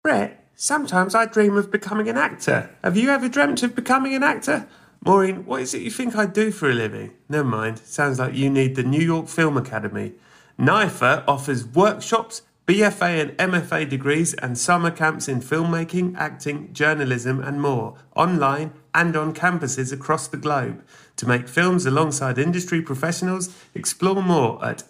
Brett, sometimes I dream of becoming an actor. Have you ever dreamt of becoming an actor? Maureen, what is it you think I do for a living? Never mind, sounds like you need the New York Film Academy. NYFA offers workshops, BFA and MFA degrees and summer camps in filmmaking, acting, journalism and more, online and on campuses across the globe. To make films alongside industry professionals, explore more at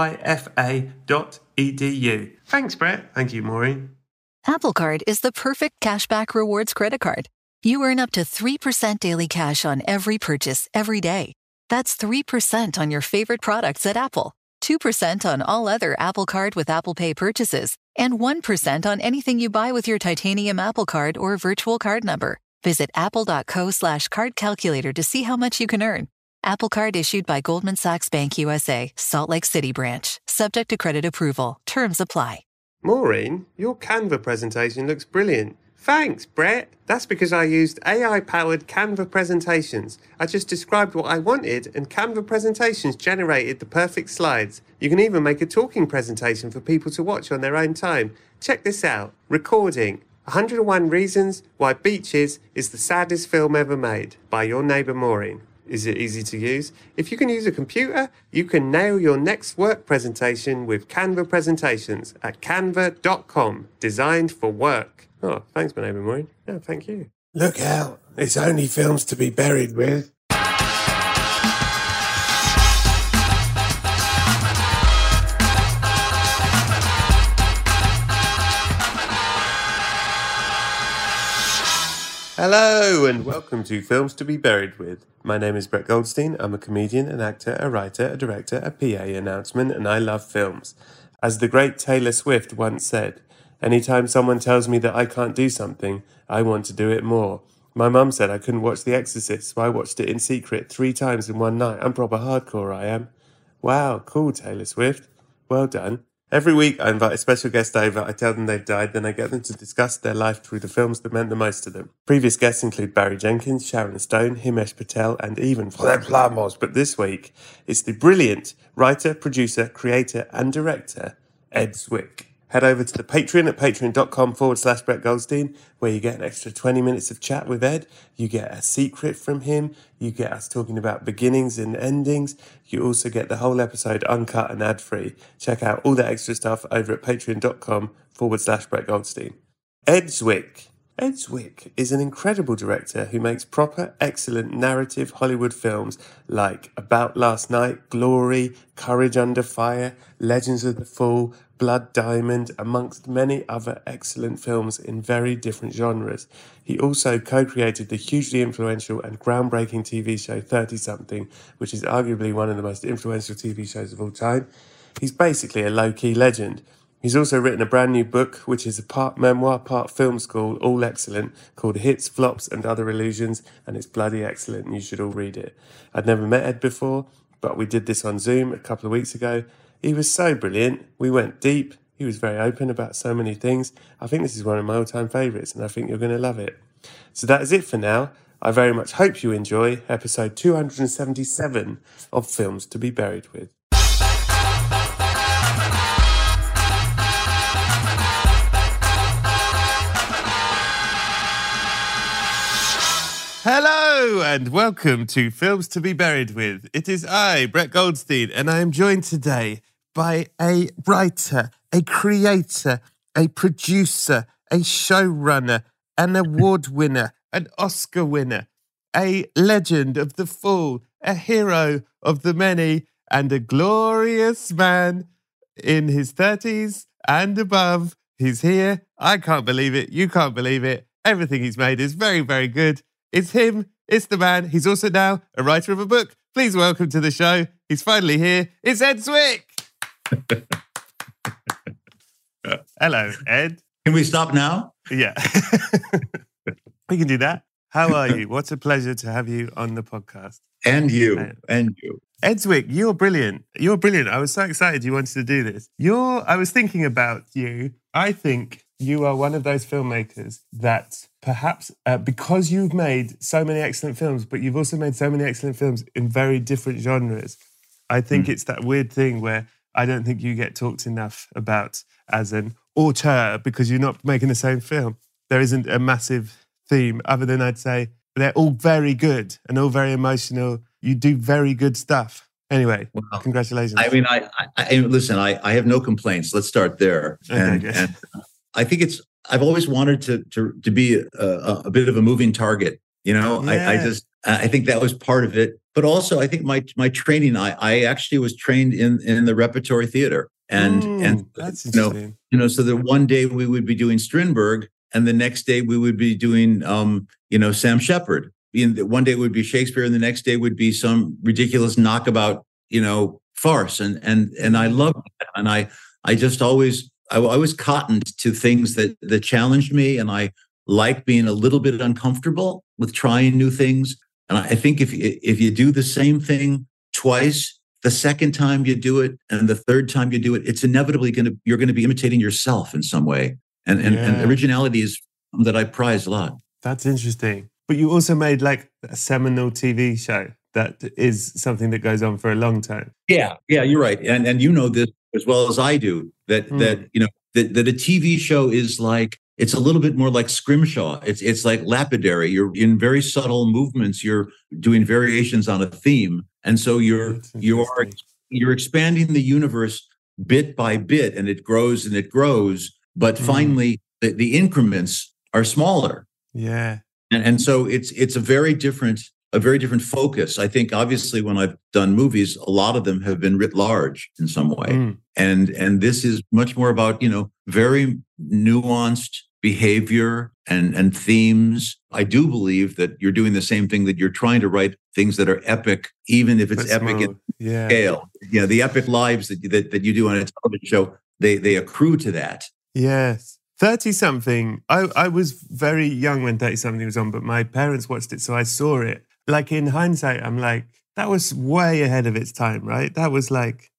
nyfa.edu. Thanks, Brett. Thank you, Maureen. Apple Card is the perfect cashback rewards credit card. You earn up to 3% daily cash on every purchase every day. That's 3% on your favorite products at Apple, 2% on all other Apple Card with Apple Pay purchases, and 1% on anything you buy with your titanium Apple Card or virtual card number. Visit apple.co/card calculator to see how much you can earn. Apple Card issued by Goldman Sachs Bank USA, Salt Lake City branch. Subject to credit approval. Terms apply. Maureen, your Canva presentation looks brilliant. Thanks, Brett. That's because I used AI-powered Canva presentations. I just described what I wanted and Canva presentations generated the perfect slides. You can even make a talking presentation for people to watch on their own time. Check this out. Recording. 101 Reasons Why Beaches is the Saddest Film Ever Made by your neighbour Maureen. Is it easy to use? If you can use a computer, you can nail your next work presentation with Canva presentations at canva.com, designed for work. Oh, thanks, my neighbour Maureen. No, thank you. Look out, it's only films to be buried with. Hello and welcome to Films to be Buried With. My name is Brett Goldstein. I'm a comedian, an actor, a writer, a director, a PA announcement, and I love films. As the great Taylor Swift once said, anytime someone tells me that I can't do something, I want to do it more. My mum said I couldn't watch The Exorcist, so I watched it in secret 3 times in one night. I'm proper hardcore, I am. Wow, cool, Taylor Swift. Well done. Every week I invite a special guest over, I tell them they've died, then I get them to discuss their life through the films that meant the most to them. Previous guests include Barry Jenkins, Sharon Stone, Himesh Patel, and even Flem Plamos. But this week, it's the brilliant writer, producer, creator, and director, Ed Zwick. Head over to the Patreon at patreon.com/Brett Goldstein, where you get an extra 20 minutes of chat with Ed. You get a secret from him. You get us talking about beginnings and endings. You also get the whole episode uncut and ad-free. Check out all the extra stuff over at patreon.com/Brett Goldstein. Ed Zwick. Ed Zwick is an incredible director who makes proper, excellent narrative Hollywood films like About Last Night, Glory, Courage Under Fire, Legends of the Fall, Blood Diamond, amongst many other excellent films in very different genres. He also co-created the hugely influential and groundbreaking TV show 30-something, which is arguably one of the most influential TV shows of all time. He's basically a low-key legend. He's also written a brand new book, which is a part memoir, part film school, all excellent, called Hits, Flops and Other Illusions, and it's bloody excellent and you should all read it. I'd never met Ed before, but we did this on Zoom a couple of weeks ago. He was so brilliant. We went deep. He was very open about so many things. I think this is one of my all-time favourites and I think you're going to love it. So that is it for now. I very much hope you enjoy episode 277 of Films to be Buried With. Hello and welcome to Films to be Buried With. It is I, Brett Goldstein, and I am joined today by a writer, a creator, a producer, a showrunner, an award winner, an Oscar winner, a legend of the fall, a hero of the many, and a glorious man in his 30s and above. He's here. I can't believe it. You can't believe it. Everything he's made is very, very good. It's him. It's the man. He's also now a writer of a book. Please welcome to the show. He's finally here. It's Ed Zwick. Hello, Ed. Can we stop now? Yeah. We can do that. How are you? What a pleasure to have you on the podcast. And you. Ed Zwick, you're brilliant. You're brilliant. I was so excited you wanted to do this. I was thinking about you. I think you are one of those filmmakers that perhaps because you've made so many excellent films, but you've also made so many excellent films in very different genres, I think it's that weird thing where I don't think you get talked enough about as an auteur because you're not making the same film. There isn't a massive theme other than I'd say they're all very good and all very emotional. You do very good stuff. Anyway, well, congratulations. I mean, I listen, I have no complaints. Let's start there. Okay, and I think I've always wanted to be a bit of a moving target. You know, yeah. I think that was part of it. But also, I think my training, I actually was trained in the repertory theater. And that's interesting. So that one day we would be doing Strindberg, and the next day we would be doing, Sam Shepard. One day would be Shakespeare, and the next day would be some ridiculous knockabout, farce. And I loved that. And I just always, I was cottoned to things that challenged me, and I like being a little bit uncomfortable with trying new things. And I think if you do the same thing twice, the second time you do it and the third time you do it, it's inevitably you're going to be imitating yourself in some way. And originality is something that I prize a lot. That's interesting. But you also made like a seminal TV show that is something that goes on for a long time. Yeah, you're right. And you know this as well as I do, that a TV show is like, it's a little bit more like scrimshaw. It's like lapidary. You're in very subtle movements. You're doing variations on a theme. And so you're expanding the universe bit by bit, and it grows and it grows. But finally, the increments are smaller. Yeah. And so it's a very different focus. I think obviously when I've done movies, a lot of them have been writ large in some way. And this is much more about, very nuanced behavior and themes. I do believe that you're doing the same thing, that you're trying to write things that are epic, even if it's epic in scale. Yeah, the epic lives that you do on a television show, they accrue to that. Yes. 30-something. I was very young when 30-something was on, but my parents watched it, so I saw it. Like in hindsight, I'm like, that was way ahead of its time, right? That was like,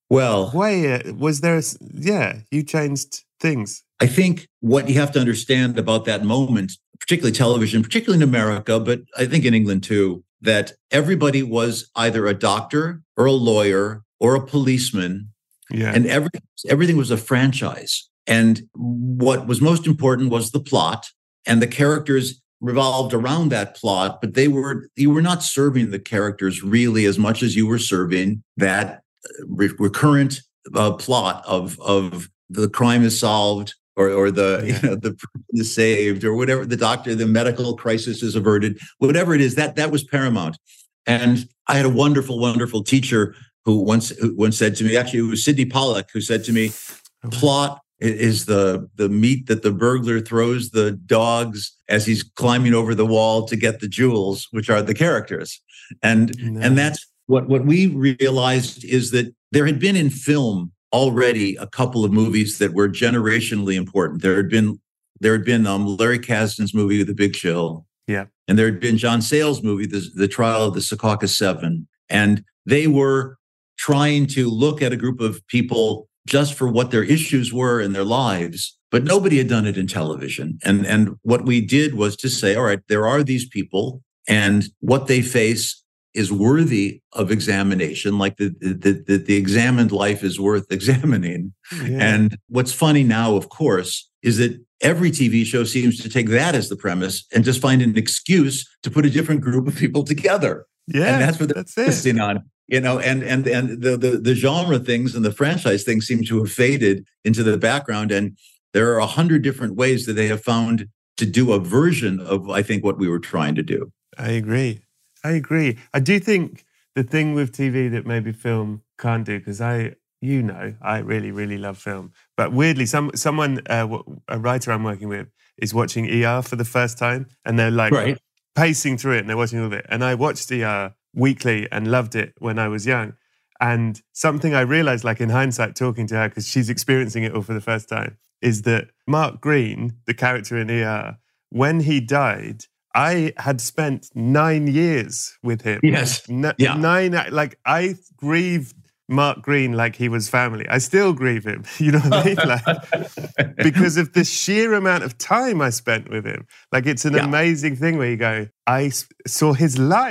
you changed things. I think what you have to understand about that moment, particularly television, particularly in America, but I think in England too, that everybody was either a doctor or a lawyer or a policeman. Yeah. And everything was a franchise. And what was most important was the plot, and the characters revolved around that plot, but you were not serving the characters really as much as you were serving that recurrent plot of the crime is solved, or the person is saved, or whatever, the medical crisis is averted, whatever it is, that was paramount. And I had a wonderful, wonderful teacher who once said to me, actually it was Sidney Pollack, who said to me, plot is the meat that the burglar throws the dogs as he's climbing over the wall to get the jewels, which are the characters. And that's what we realized, is that there had been in film already a couple of movies that were generationally important. There had been Larry Kasdan's movie, The Big Chill. Yeah. And there had been John Sayles' movie, The Trial of the Secaucus Seven. And they were trying to look at a group of people just for what their issues were in their lives, but nobody had done it in television. And what we did was to say, all right, there are these people, and what they face is worthy of examination, like the examined life is worth examining. Yeah. And what's funny now, of course, is that every TV show seems to take that as the premise and just find an excuse to put a different group of people together. Yeah, and that's what they're focusing on. And the genre things and the franchise things seem to have faded into the background. And there are 100 different ways that they have found to do a version of, I think, what we were trying to do. I agree. I do think the thing with TV that maybe film can't do, because I really, really love film. But weirdly, someone, a writer I'm working with, is watching ER for the first time, and they're like pacing through it, and they're watching all of it. And I watched ER weekly and loved it when I was young. And something I realized, like in hindsight, talking to her, because she's experiencing it all for the first time, is that Mark Greene, the character in ER, when he died, I had spent 9 years with him. Yes. 9, like I grieved Mark Greene like he was family. I still grieve him, you know what I mean? Like, because of the sheer amount of time I spent with him. Like, it's an amazing thing where you go, I saw his life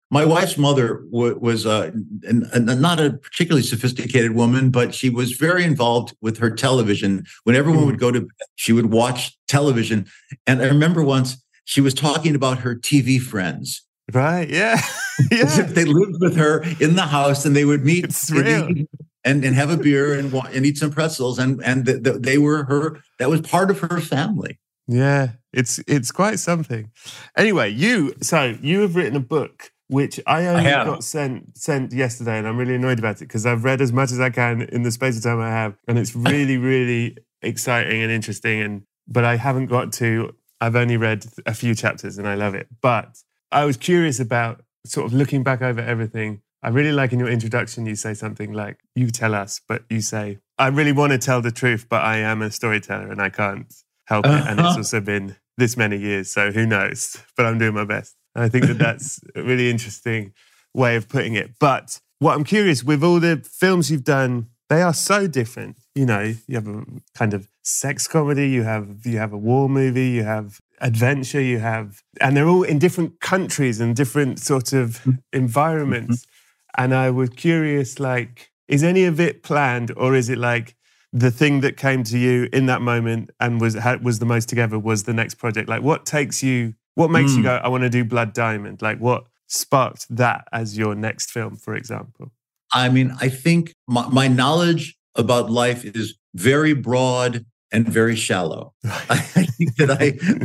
My wife's mother was not a particularly sophisticated woman, but she was very involved with her television. When everyone would go to bed, she would watch television. And I remember once she was talking about her TV friends. Right, yeah. As if they lived with her in the house and they would meet and have a beer and eat some pretzels. And they were her, that was part of her family. Yeah, it's quite something. Anyway, you have written a book which I only got sent yesterday, and I'm really annoyed about it because I've read as much as I can in the space of time I have, and it's really, really exciting and interesting. But I haven't got to. I've only read a few chapters, and I love it. But I was curious about sort of looking back over everything. I really like in your introduction you say something like, "You tell us," but you say, "I really want to tell the truth, but I am a storyteller and I can't help it." And it's also been this many years, so who knows? But I'm doing my best. I think that's a really interesting way of putting it. But what I'm curious, with all the films you've done, they are so different. You have a kind of sex comedy, you have a war movie, you have adventure, and they're all in different countries and different sort of environments. And I was curious, like, is any of it planned, or is it like the thing that came to you in that moment and was the most together was the next project? Like, what makes you go, I want to do Blood Diamond? Like, what sparked that as your next film, for example? I mean, I think my knowledge about life is very broad and very shallow. I think that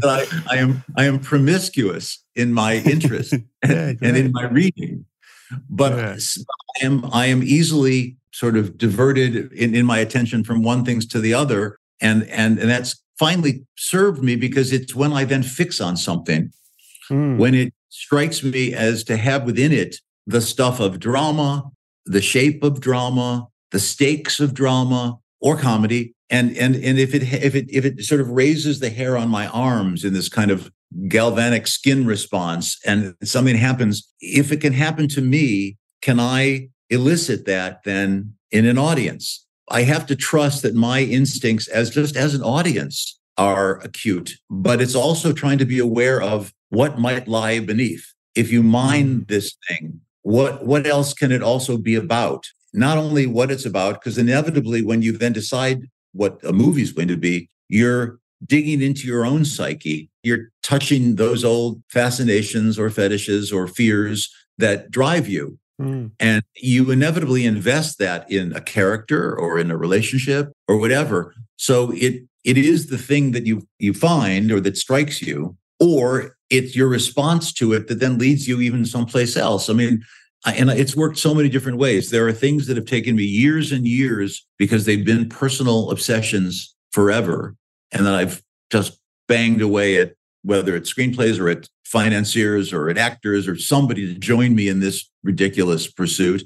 I am promiscuous in my interest and in my reading, but I am easily sort of diverted in my attention from one thing to the other, and that's finally served me because it's when I then fix on something, when it strikes me as to have within it the stuff of drama, the shape of drama, the stakes of drama or comedy, and if it sort of raises the hair on my arms in this kind of galvanic skin response, and something happens, if it can happen to me, can I elicit that then in an audience? I have to trust that my instincts as an audience are acute, but it's also trying to be aware of what might lie beneath. If you mine this thing, what else can it also be about? Not only what it's about, because inevitably when you then decide what a movie is going to be, you're digging into your own psyche. You're touching those old fascinations or fetishes or fears that drive you. And you inevitably invest that in a character or in a relationship or whatever. So it is the thing that you find or that strikes you, or it's your response to it that then leads you even someplace else. I mean, and it's worked so many different ways. There are things that have taken me years and years because they've been personal obsessions forever, and then I've just banged away at whether it's screenplays or at financiers or at actors or somebody to join me in this ridiculous pursuit,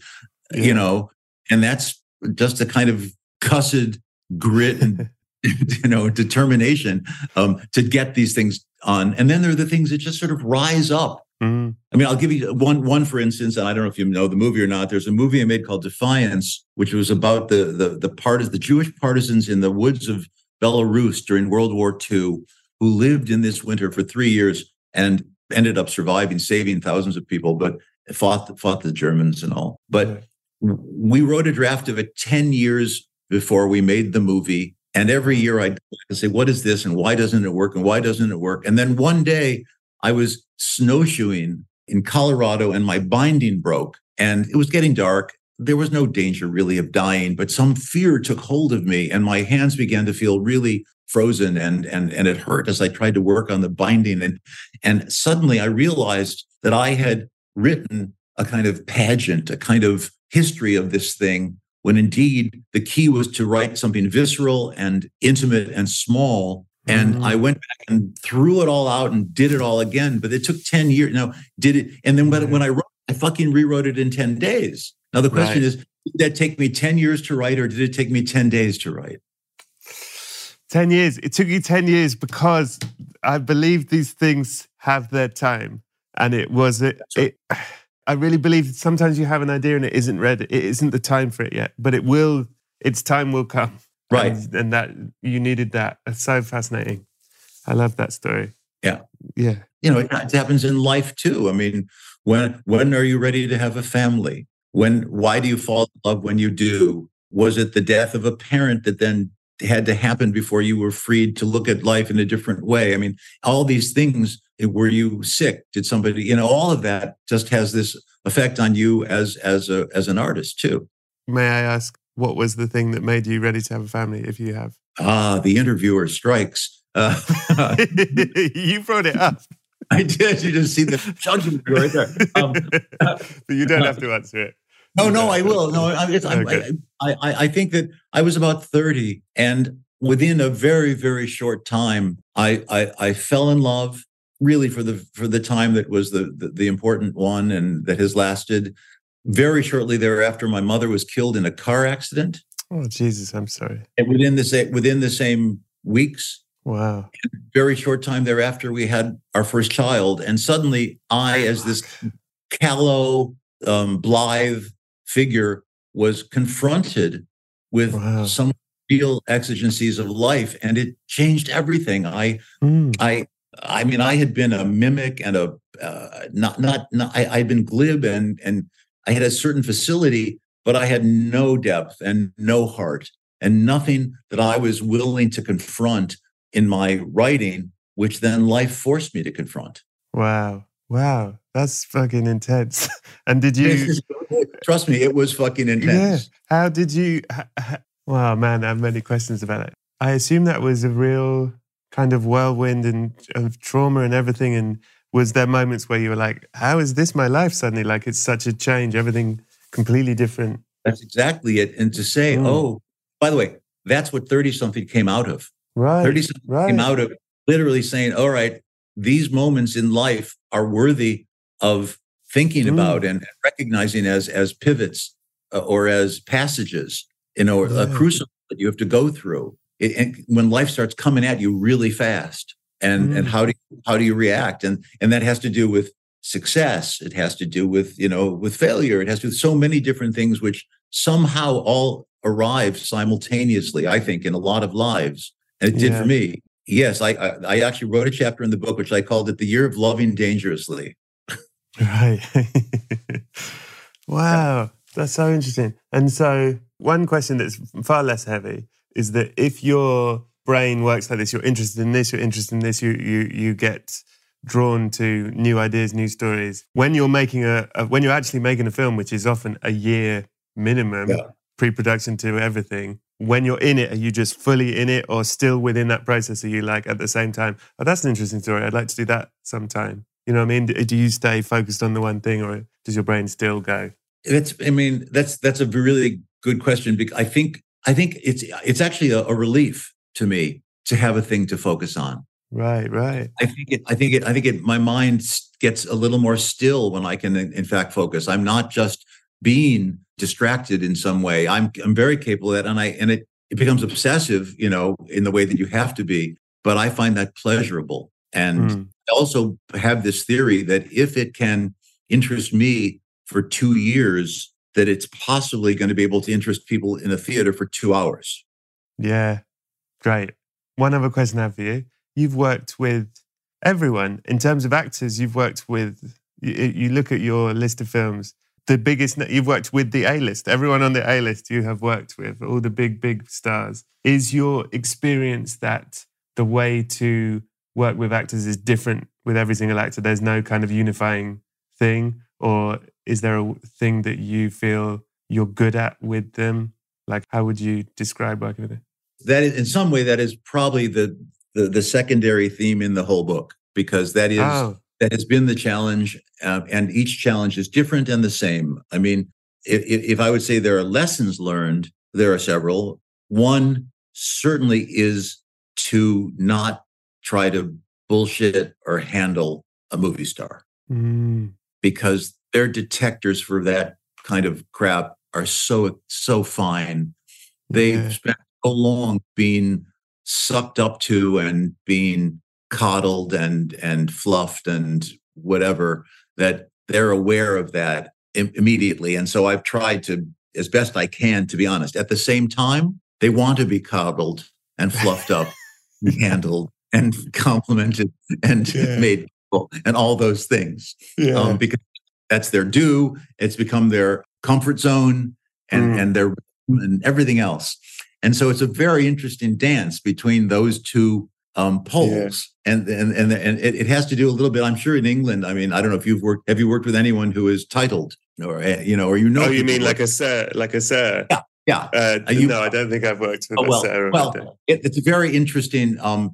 and that's just a kind of cussed grit and determination to get these things on. And then there are the things that just sort of rise up. I mean, I'll give you one for instance, and I don't know if you know the movie or not. There's a movie I made called Defiance, which was about the Jewish partisans in the woods of Belarus during World War II, who lived in this winter for 3 years and ended up surviving, saving thousands of people, but fought the Germans and all. But we wrote a draft of it 10 years before we made the movie. And every year I'd say, what is this? And why doesn't it work? And why doesn't it work? And then one day I was snowshoeing in Colorado and my binding broke and it was getting dark. There was no danger really of dying, but some fear took hold of me and my hands began to feel really frozen and it hurt as I tried to work on the binding. And suddenly I realized that I had written a kind of pageant, a kind of history of this thing, when indeed the key was to write something visceral and intimate and small. And I went back and threw it all out and did it all again. But it took 10 years. Now, did it? And then when I wrote, I fucking rewrote it in 10 days. Now, the question is, did that take me 10 years to write or did it take me 10 days to write? 10 years. It took you 10 years because I believe these things have their time. And I really believe that sometimes you have an idea and it isn't ready. It isn't the time for it yet, but its time will come. Right. And that you needed that. It's so fascinating. I love that story. Yeah. Yeah. it happens in life too. I mean, when are you ready to have a family? Why do you fall in love when you do? Was it the death of a parent that then had to happen before you were freed to look at life in a different way? I mean, all these things. Were you sick? Did somebody, all of that just has this effect on you as an artist too. May I ask, what was the thing that made you ready to have a family, if you have? The interviewer strikes. You brought it up. I did. You just see the judgment right there. But you don't have to answer it. No, I will. No, I think that I was about 30, and within a very, very short time, I fell in love. Really, for the time that was the important one, and that has lasted. Very shortly thereafter, my mother was killed in a car accident. Oh, Jesus, I'm sorry. And within the same weeks. Wow. Very short time thereafter, we had our first child. And suddenly I, as this callow, blithe figure, was confronted with some real exigencies of life. And it changed everything. I mean, I had been a mimic and I'd been glib and I had a certain facility, but I had no depth and no heart and nothing that I was willing to confront in my writing, which then life forced me to confront. Wow. That's fucking intense. And did you... Trust me, it was fucking intense. Yeah. How did you... Wow, man, I have many questions about it. I assume that was a real kind of whirlwind and of trauma and everything. And was there moments where you were like, how is this my life suddenly? Like, it's such a change, everything completely different. That's exactly it. And to say, oh, by the way, that's what 30-something came out of. Right. 30-something came out of literally saying, all right, these moments in life are worthy of thinking about and recognizing as pivots or as passages, a crucible that you have to go through. And when life starts coming at you really fast, and how do you react? And that has to do with success. It has to do with with failure. It has to do with so many different things, which somehow all arrive simultaneously, I think, in a lot of lives. And it did for me. Yes, I actually wrote a chapter in the book, which I called it The Year of Loving Dangerously. Right. Wow. That's so interesting. And so one question that's far less heavy is that if your brain works like this, you're interested in this, you get drawn to new ideas, new stories. When you're making when you're actually making a film, which is often a year minimum, pre-production to everything, when you're in it, are you just fully in it or still within that process? Are you like at the same time, oh, that's an interesting story, I'd like to do that sometime? You know what I mean? Do you stay focused on the one thing or does your brain still go? That's a really good question, because I think it's actually a relief to me to have a thing to focus on. Right. I think my mind gets a little more still when I can, in fact, focus. I'm not just being distracted in some way. I'm very capable of that, and it becomes obsessive, in the way that you have to be. But I find that pleasurable, and I also have this theory that if it can interest me for 2 years, that it's possibly going to be able to interest people in a theater for 2 hours. Yeah, great. One other question I have for you. You've worked with everyone. In terms of actors, you've worked with, you look at your list of films, you've worked with the A-list. Everyone on the A-list you have worked with, all the big stars. Is your experience that the way to work with actors is different with every single actor? There's no kind of unifying thing? Or is there a thing that you feel you're good at with them? Like, how would you describe working with them? That is, in some way, that is probably the secondary theme in the whole book, because that has been the challenge, and each challenge is different and the same. I mean, if I would say there are lessons learned, there are several. One certainly is to not try to bullshit or handle a movie star, because their detectors for that kind of crap are so fine. They've spent so long being sucked up to and being coddled and fluffed and whatever, that they're aware of that immediately. And so I've tried to, as best I can, to be honest. At the same time, they want to be coddled and fluffed up and handled and complimented and made and all those things. Yeah. Because that's their due. It's become their comfort zone and their and everything else. And so it's a very interesting dance between those two poles. And it has to do a little bit, I'm sure in England, I mean, I don't know if have you worked with anyone who is titled or, or Oh, you mean like a sir? Yeah. Yeah. No, I don't think I've worked with a sir. Well, it's a very interesting, and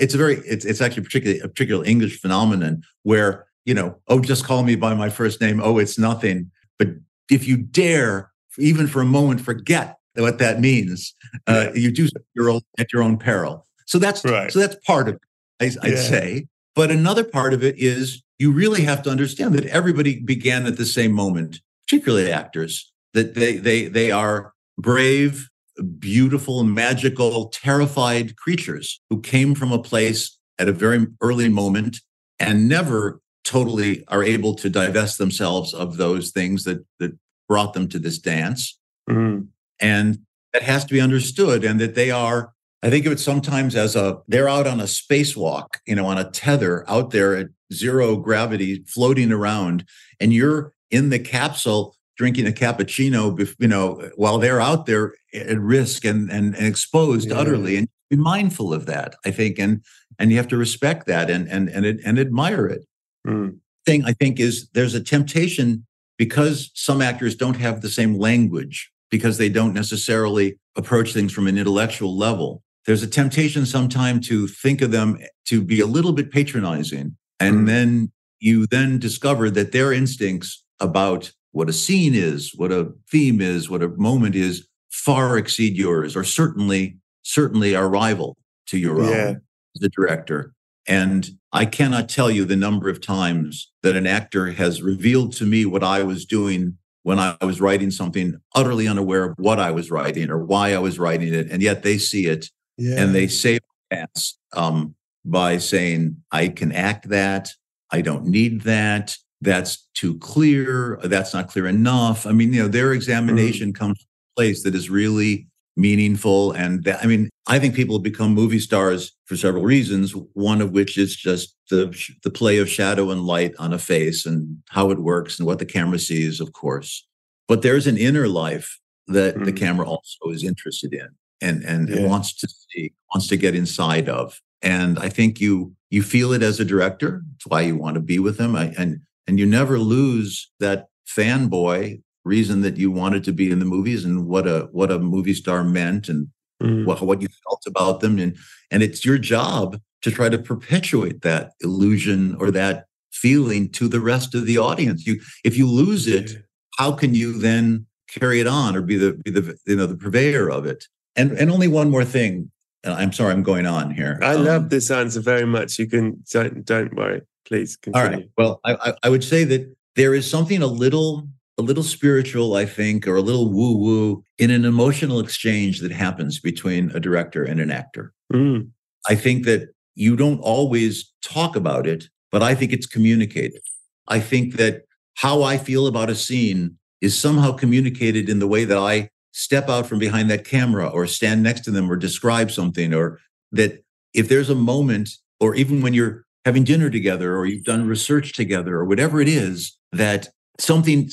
it's actually a particular English phenomenon where, just call me by my first name. Oh, it's nothing. But if you dare, even for a moment, forget what that means, you do so at your own peril. So that's right. So that's part of it, I'd say. But another part of it is you really have to understand that everybody began at the same moment, particularly actors, that they are brave, beautiful, magical, terrified creatures who came from a place at a very early moment and never totally are able to divest themselves of those things that brought them to this dance. Mm. And that has to be understood, and that they are, I think of it sometimes as they're out on a spacewalk, on a tether out there at zero gravity, floating around, and you're in the capsule drinking a cappuccino, while they're out there at risk and exposed utterly. And be mindful of that, I think, and you have to respect that and admire it. Mm. Thing I think is there's a temptation, because some actors don't have the same language, because they don't necessarily approach things from an intellectual level. There's a temptation sometimes to think of them to be a little bit patronizing. And then you discover that their instincts about what a scene is, what a theme is, what a moment is, far exceed yours, or certainly are rival to your own as a director. And I cannot tell you the number of times that an actor has revealed to me what I was doing when I was writing something, utterly unaware of what I was writing or why I was writing it. And yet they see it and they save chance by saying, I can act that. I don't need that. That's too clear. That's not clear enough. I mean, their examination comes from a place that is really meaningful. And I think people become movie stars for several reasons, one of which is just the play of shadow and light on a face and how it works and what the camera sees, of course. But there's an inner life that the camera also is interested in and wants to see, wants to get inside of. And I think you feel it as a director. It's why you want to be with them. And you never lose that fanboy reason that you wanted to be in the movies and what a movie star meant and what you felt about them. And it's your job to try to perpetuate that illusion or that feeling to the rest of the audience. If you lose it, how can you then carry it on or be the purveyor of it? And only one more thing. I'm sorry, I'm going on here. I love this answer very much. You can don't worry. Please continue. All right. Well, I would say that there is something a little spiritual, I think, or a little woo-woo in an emotional exchange that happens between a director and an actor. Mm. I think that you don't always talk about it, but I think it's communicated. I think that how I feel about a scene is somehow communicated in the way that I step out from behind that camera or stand next to them or describe something, or that if there's a moment, or even when you're having dinner together or you've done research together or whatever it is, that something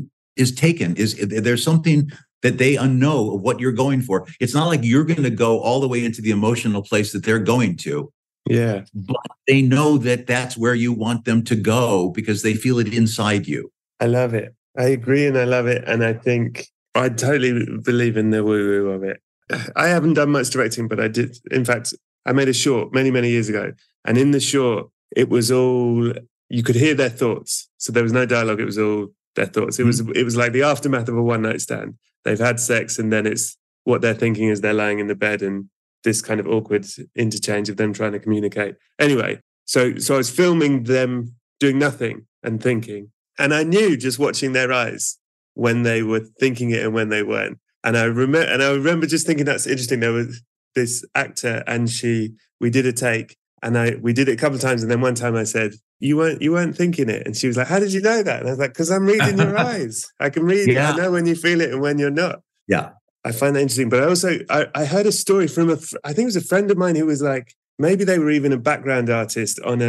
is taken, there's something that they know of what you're going for. It's not like you're going to go all the way into the emotional place that they're going to. Yeah. But they know that that's where you want them to go because they feel it inside you. I love it. I agree and I love it. And I think I totally believe in the woo-woo of it. I haven't done much directing, but I did. In fact, I made a short many, many years ago. And in the short, it was all, you could hear their thoughts. So there was no dialogue. It was all their thoughts. It was like the aftermath of a one-night stand. They've had sex and then it's what they're thinking as they're lying in the bed and this kind of awkward interchange of them trying to communicate. Anyway, so I was filming them doing nothing and thinking. And I knew just watching their eyes when they were thinking it and when they weren't. And I remember just thinking that's interesting. There was this actor and we did a take and we did it a couple of times. And then one time I said, you weren't thinking it. And she was like, how did you know that? And I was like, because I'm reading your eyes. I can read it. I know when you feel it and when you're not. Yeah. I find that interesting. But I also, I heard a story from I think it was a friend of mine who was like, maybe they were even a background artist on a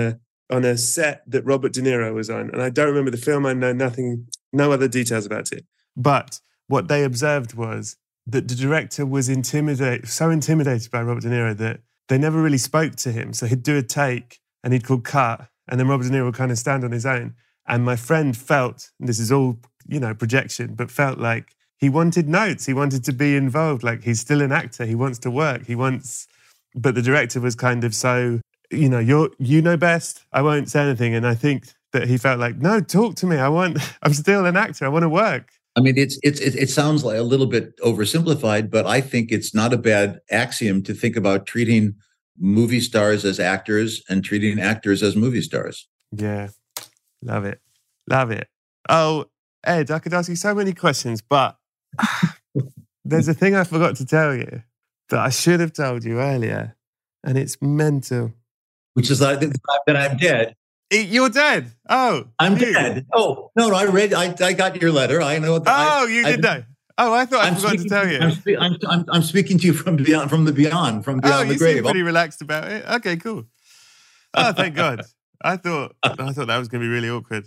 on a set that Robert De Niro was on. And I don't remember the film. I know no other details about it. But what they observed was that the director was so intimidated by Robert De Niro that they never really spoke to him. So he'd do a take and he'd call cut, and then Robert De Niro would kind of stand on his own. And my friend felt, and this is all, projection, but felt like he wanted notes. He wanted to be involved. Like, he's still an actor. He wants to work. But the director was kind of so, you know best. I won't say anything. And I think that he felt like, no, talk to me. I'm still an actor. I want to work. I mean, it sounds like a little bit oversimplified, but I think it's not a bad axiom to think about treating movie stars as actors and treating actors as movie stars. Yeah. Love it. Love it. Oh, Ed, I could ask you so many questions, but there's a thing I forgot to tell you that I should have told you earlier, and it's mental. Which is that I'm dead. You're dead. Oh, I'm dead. Oh, no, I got your letter. I know. You did know. Oh, I thought I forgot to tell you. I'm speaking to you from the beyond the grave. You seem pretty relaxed about it. Okay, cool. Oh, thank God. I thought that was going to be really awkward.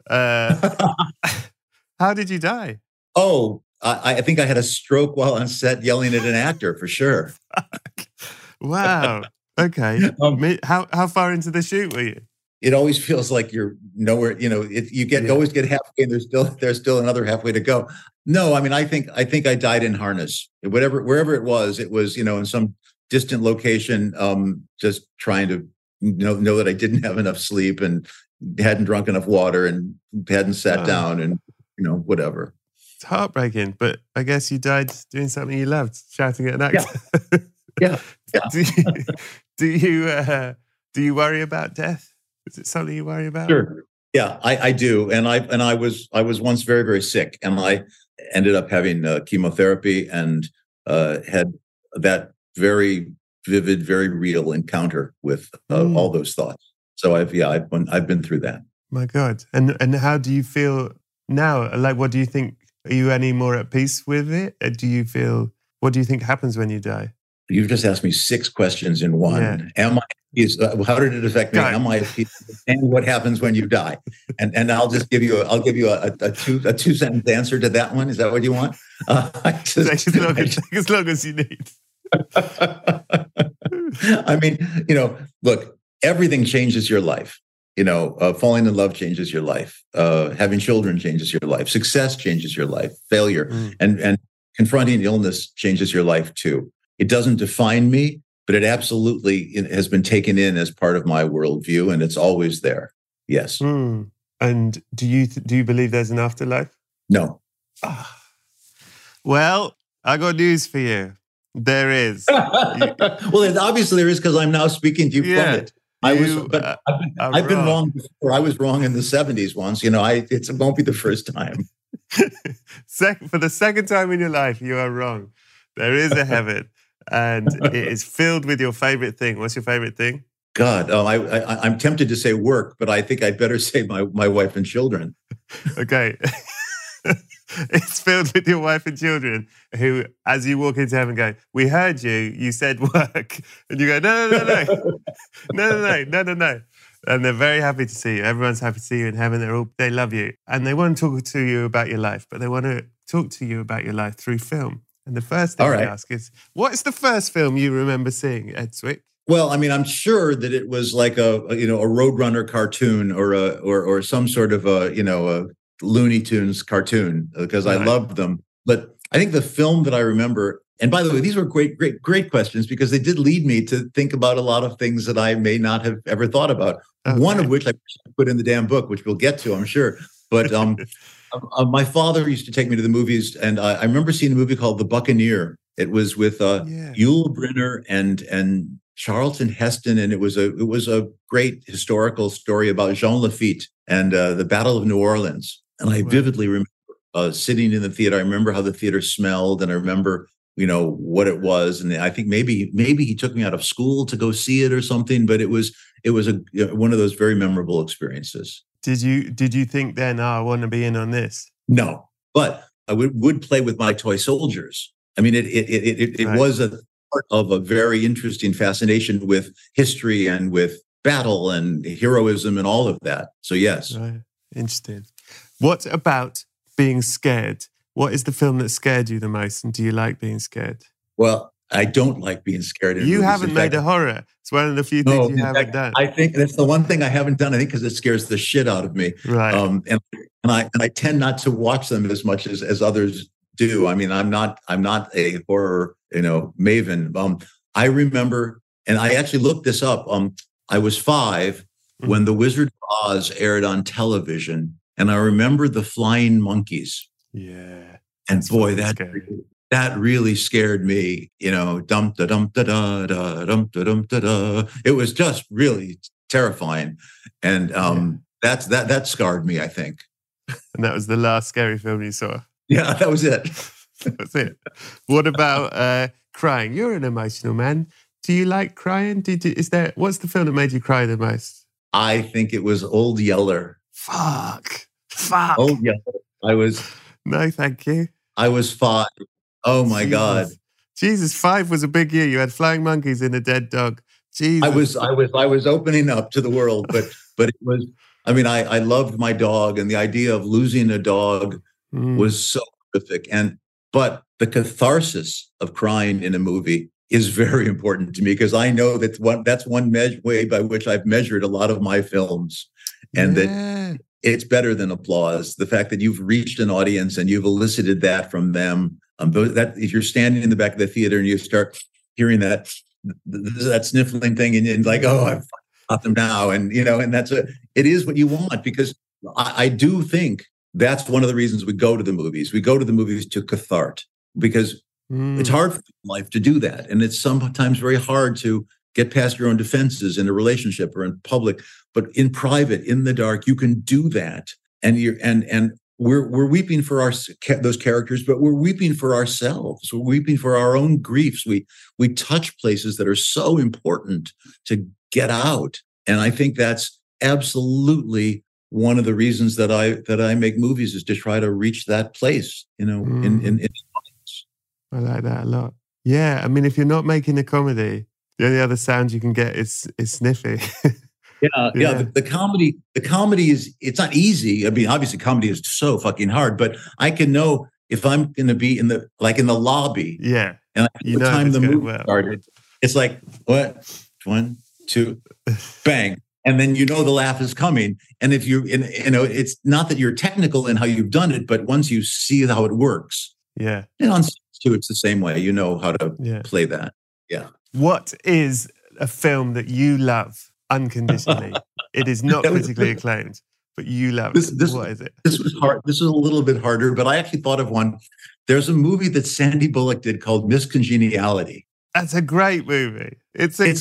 How did you die? Oh, I think I had a stroke while on set yelling at an actor, for sure. Wow. Okay. How far into the shoot were you? It always feels like you're nowhere. Always get halfway, and there's still another halfway to go. No, I mean, I think I died in harness. Wherever it was in some distant location. Just trying to know that I didn't have enough sleep and hadn't drunk enough water and hadn't sat down and whatever. It's heartbreaking, but I guess you died doing something you loved, shouting at an actor. Yeah. Do you worry about death? Is it something you worry about? Sure. Yeah, I do, and I was once very, very sick, and I ended up having chemotherapy and had that very vivid, very real encounter with all those thoughts. So I've been through that. My God, and how do you feel now? Like, what do you think? Are you any more at peace with it? What do you think happens when you die? You've just asked me 6 questions in one. Yeah. Am I at peace? How did it affect me? Am I at peace? And what happens when you die? And I'll give you a 2-sentence answer to that one. Is that what you want? Take as long as you need. I mean, look, everything changes your life. Falling in love changes your life. Having children changes your life. Success changes your life. Failure and confronting illness changes your life too. It doesn't define me, but it absolutely has been taken in as part of my worldview, and it's always there. Yes. And do you believe there's an afterlife? No. Well, I got news for you. There is. Well, obviously there is, because I'm now speaking to you from it. I've been wrong before. I was wrong in the 70s once. It won't be the first time. For the second time in your life, you are wrong. There is a heaven, and it is filled with your favorite thing. What's your favorite thing? God, I'm tempted to say work, but I think I'd better say my wife and children. Okay. It's filled with your wife and children who, as you walk into heaven, go, we heard you said work. And you go, no. And they're very happy to see you. Everyone's happy to see you in heaven. They love you. And they want to talk to you about your life, but they want to talk to you about your life through film. And the first thing they ask is, what is the first film you remember seeing, Ed Swick? Well, I mean, I'm sure that it was like a Roadrunner cartoon or some sort of a Looney Tunes cartoon, because I loved them. But I think the film that I remember, and by the way, these were great questions, because they did lead me to think about a lot of things that I may not have ever thought about. Okay. One of which I put in the damn book, which we'll get to, I'm sure. But my father used to take me to the movies, and I remember seeing a movie called The Buccaneer. It was with Yul Brynner and Charlton Heston, and it was a great historical story about Jean Lafitte and the Battle of New Orleans. And I vividly remember sitting in the theater. I remember how the theater smelled, and I remember what it was. And I think maybe he took me out of school to go see it or something. But it was one of those very memorable experiences. Did you think then, I want to be in on this? No, but I would play with my toy soldiers. I mean, it was a part of a very interesting fascination with history and with battle and heroism and all of that. So yes. Right. Interesting. What about being scared? What is the film that scared you the most? And do you like being scared? Well, I don't like being scared. You haven't made a horror. It's one of the few things you haven't done. I think that's the one thing I haven't done. I think because it scares the shit out of me. Right. And I tend not to watch them as much as others do. I mean, I'm not a horror, maven. I remember, and I actually looked this up. I was 5 when The Wizard of Oz aired on television, and I remember the flying monkeys. Yeah. And boy, that really scared me. Dum da dum da da da dum da dum da da. It was just really terrifying, and that scarred me, I think. And that was the last scary film you saw. Yeah, that was it. That was it. What about crying? You're an emotional man. Do you like crying? What's the film that made you cry the most? I think it was Old Yeller. Fuck. Old Yeller. No, thank you. I was 5. Oh my God. Jesus, 5 was a big year. You had flying monkeys and a dead dog. Jesus. I was opening up to the world, but it was, I mean, I loved my dog, and the idea of losing a dog was so horrific. But the catharsis of crying in a movie is very important to me, because I know that's one way by which I've measured a lot of my films, and that it's better than applause. The fact that you've reached an audience and you've elicited that from them. That if you're standing in the back of the theater and you start hearing that sniffling thing, and like, oh, I've got them now, and it is what you want, because I do think that's one of the reasons we go to the movies. We go to the movies to cathart, because it's hard for life to do that, and it's sometimes very hard to get past your own defenses in a relationship or in public. But in private, in the dark, you can do that, and we're weeping for those characters, but we're weeping for ourselves. We're weeping for our own griefs. We touch places that are so important to get out, and I think that's absolutely one of the reasons that I make movies, is to try to reach that place. In I like that a lot. Yeah, I mean, if you're not making a comedy, the only other sound you can get is sniffy. Yeah. The comedy is, it's not easy. I mean, obviously comedy is so fucking hard, but I can know if I'm going to be in the lobby. Yeah. And the time the movie started, it's like, what? 1, 2, bang. And then the laugh is coming. And if it's not that you're technical in how you've done it, but once you see how it works. Yeah. And on stage too, it's the same way. You know how to play that. Yeah. What is a film that you love unconditionally? It is not critically acclaimed, but you love it. What is it? This was hard. This is a little bit harder, but I actually thought of one. There's a movie that Sandy Bullock did called Miss Congeniality. That's a great movie. It's a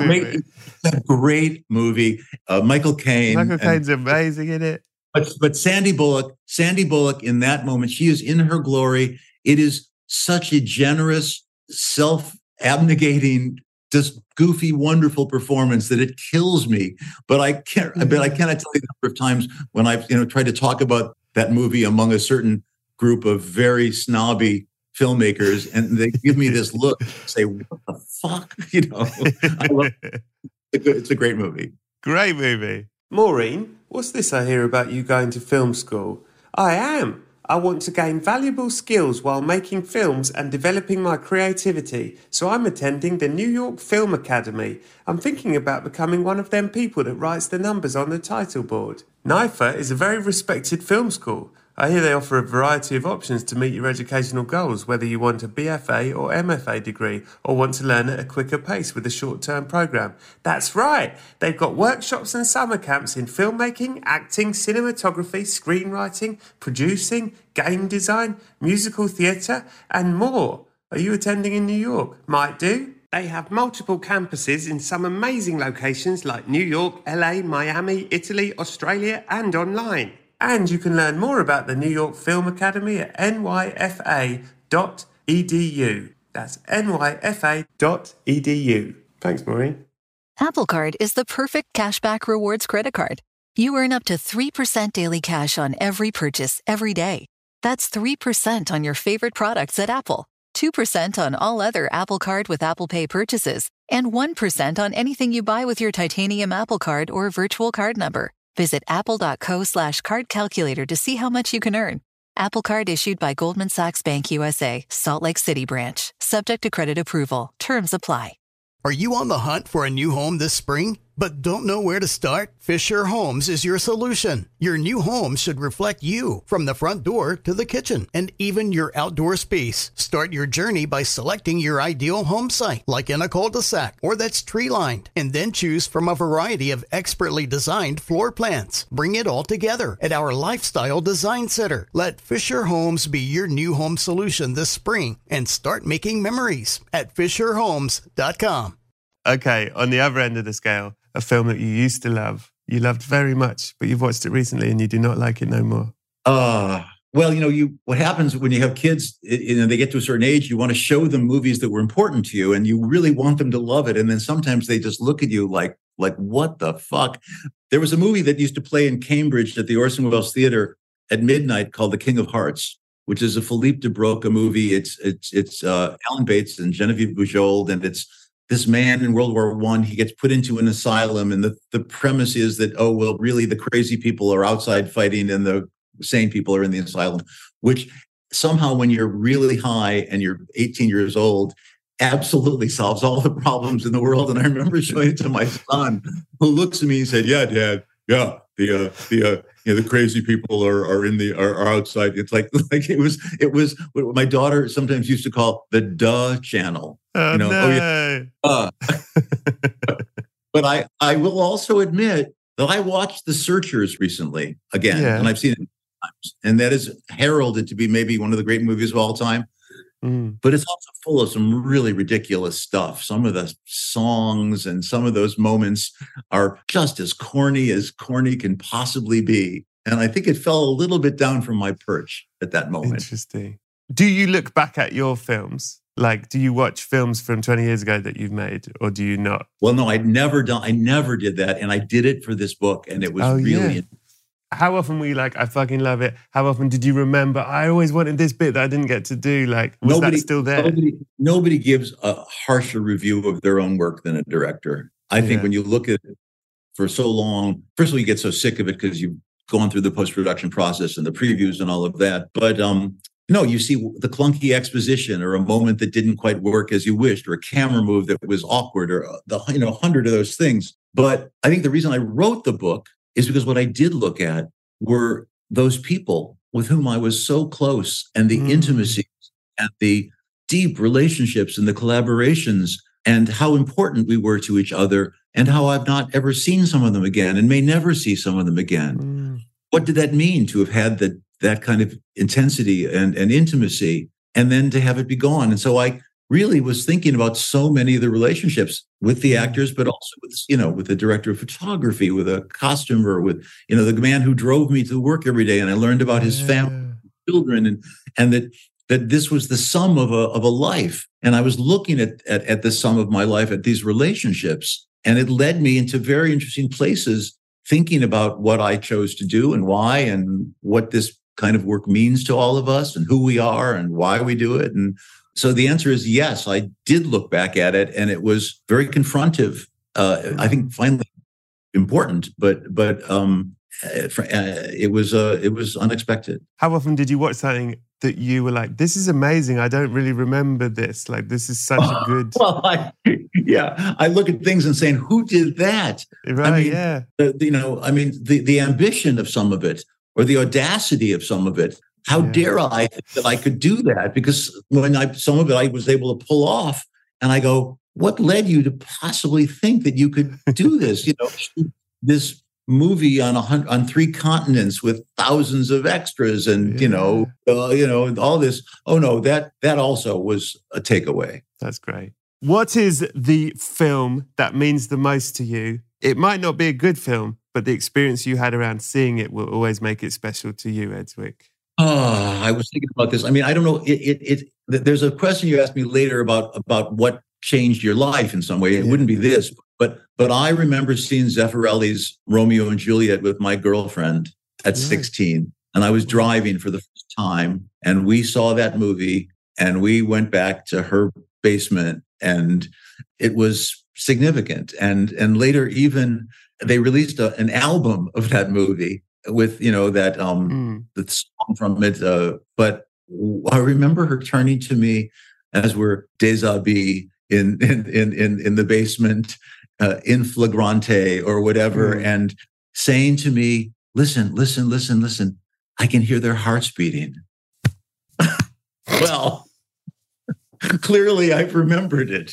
great movie. Michael Caine. Michael Caine's amazing in it. But Sandy Bullock in that moment, she is in her glory. It is such a generous, self-abnegating, just goofy, wonderful performance that it kills me. But I cannot tell you the number of times when I've tried to talk about that movie among a certain group of very snobby filmmakers, and they give me this look, say, "What the fuck?" I love it. It's a great movie. Great movie. Maureen, what's this I hear about you going to film school? I am. I want to gain valuable skills while making films and developing my creativity, so I'm attending the New York Film Academy. I'm thinking about becoming one of them people that writes the numbers on the title board. NYFA is a very respected film school. I hear they offer a variety of options to meet your educational goals, whether you want a BFA or MFA degree or want to learn at a quicker pace with a short-term program. That's right! They've got workshops and summer camps in filmmaking, acting, cinematography, screenwriting, producing, game design, musical theatre, and more. Are you attending in New York? Might do. They have multiple campuses in some amazing locations like New York, LA, Miami, Italy, Australia, and online. And you can learn more about the New York Film Academy at nyfa.edu. That's nyfa.edu. Thanks, Maureen. Apple Card is the perfect cashback rewards credit card. You earn up to 3% daily cash on every purchase every day. That's 3% on your favorite products at Apple, 2% on all other Apple Card with Apple Pay purchases, and 1% on anything you buy with your titanium Apple Card or virtual card number. Visit apple.co/card calculator to see how much you can earn. Apple Card issued by Goldman Sachs Bank USA, Salt Lake City branch. Subject to credit approval. Terms apply. Are you on the hunt for a new home this spring, but don't know where to start? Fisher Homes is your solution. Your new home should reflect you, from the front door to the kitchen, and even your outdoor space. Start your journey by selecting your ideal home site, like in a cul-de-sac or that's tree-lined, and then choose from a variety of expertly designed floor plans. Bring it all together at our Lifestyle Design Center. Let Fisher Homes be your new home solution this spring and start making memories at FisherHomes.com. Okay, on the other end of the scale, a film that you used to love, you loved very much, but you've watched it recently and you do not like it no more. Well, what happens when you have kids, they get to a certain age, you want to show them movies that were important to you and you really want them to love it. And then sometimes they just look at you like what the fuck? There was a movie that used to play in Cambridge at the Orson Welles Theater at midnight called The King of Hearts, which is a Philippe de Broca movie. It's Alan Bates and Genevieve Bujold, and it's this man in World War I. He gets put into an asylum, and the premise is that, really the crazy people are outside fighting and the sane people are in the asylum, which somehow when you're really high and you're 18 years old, absolutely solves all the problems in the world. And I remember showing it to my son, who looks at me and said, "Yeah, Dad, yeah, the crazy people are outside." It's like it was what my daughter sometimes used to call the duh channel. Oh, no. But I will also admit that I watched The Searchers recently again, and I've seen it times, and that is heralded to be maybe one of the great movies of all time. But it's also full of some really ridiculous stuff. Some of the songs and some of those moments are just as corny can possibly be. And I think it fell a little bit down from my perch at that moment. Interesting. Do you look back at your films? Like, do you watch films from 20 years ago that you've made, or do you not? Well, no, I never did that. And I did it for this book, and it was really... How often were you like, I fucking love it? How often did you remember, I always wanted this bit that I didn't get to do? Like, was that still there? Nobody gives a harsher review of their own work than a director. I think when you look at it for so long, first of all, you get so sick of it because you've gone through the post-production process and the previews and all of that. But no, you see the clunky exposition or a moment that didn't quite work as you wished, or a camera move that was awkward, or 100 of those things. But I think the reason I wrote the book is because what I did look at were those people with whom I was so close, and the intimacies and the deep relationships and the collaborations, and how important we were to each other, and how I've not ever seen some of them again and may never see some of them again. What did that mean to have had that kind of intensity and intimacy, and then to have it be gone? And so I really was thinking about so many of the relationships with the actors, but also with the director of photography, with a costumer, with the man who drove me to work every day, and I learned about his family, children, and that this was the sum of a life. And I was looking at the sum of my life, at these relationships, and it led me into very interesting places, thinking about what I chose to do and why, and what this kind of work means to all of us, and who we are and why we do it. And so the answer is yes, I did look back at it, and it was very confrontive. I think finally important, but it was unexpected. How often did you watch something that you were like, "This is amazing. I don't really remember this. Like, this is such a good..." Well, I look at things and saying, "Who did that?" Right? The ambition of some of it, or the audacity of some of it. How dare I think that I could do that? Because some of it I was able to pull off, and I go, what led you to possibly think that you could do this? This movie on 3 continents with thousands of extras, and all this. Oh no, that also was a takeaway. That's great. What is the film that means the most to you? It might not be a good film, but the experience you had around seeing it will always make it special to you, Edswick. I was thinking about this. I mean, I don't know. There's a question you asked me later about what changed your life in some way. It wouldn't be this, but I remember seeing Zeffirelli's Romeo and Juliet with my girlfriend at 16, and I was driving for the first time, and we saw that movie, and we went back to her basement, and it was significant. And later, even they released an album of that movie with that the song from it. But I remember her turning to me as we're déshabillés in the basement, in flagrante or whatever, and saying to me, "Listen, listen, listen, listen. I can hear their hearts beating." Well, clearly I've remembered it.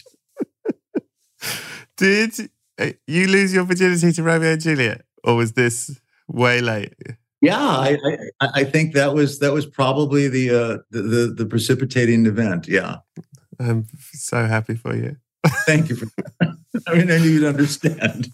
Did you lose your virginity to Romeo and Juliet, or was this way late? Yeah, I think that was probably the precipitating event. Yeah, I'm so happy for you. Thank you for that. I mean, I knew you'd understand.